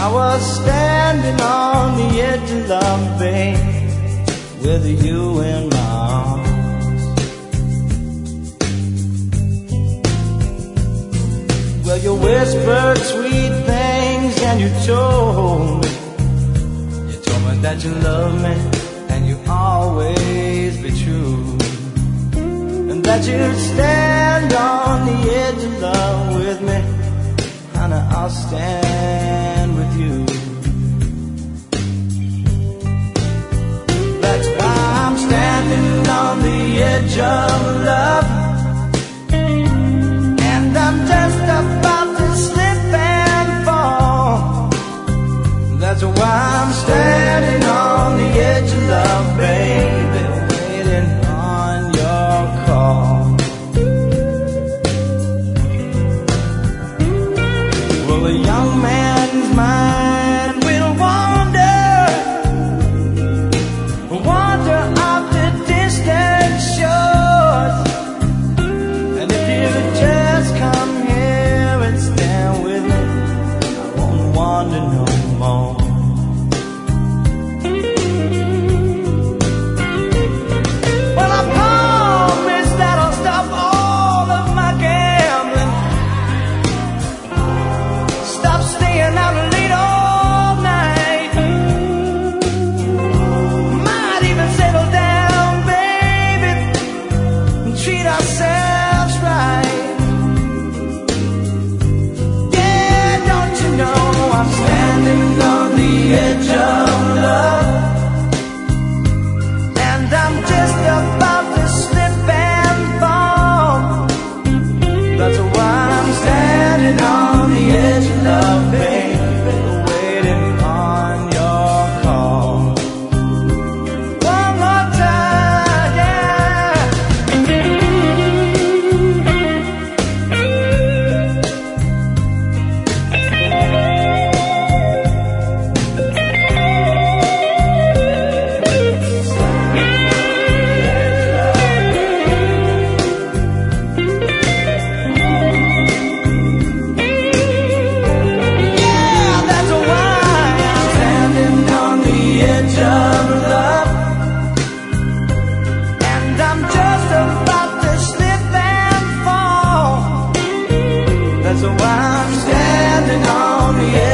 I was standing on the edge of love, babe, with you in my arms. Well, you whispered sweet things and you told me that you love me and you always be true, and that you'd stand on the edge of love with me. Honey, I'll stand with you. That's why I'm standing on the edge of love, and I'm just about to slip and fall. That's why I'm standing on the edge of love, baby, waiting on your call. Well, a young man's mind will wander off to distant shores. And if you just come here and stand with me, I won't wander no more. So I'm standing on the edge.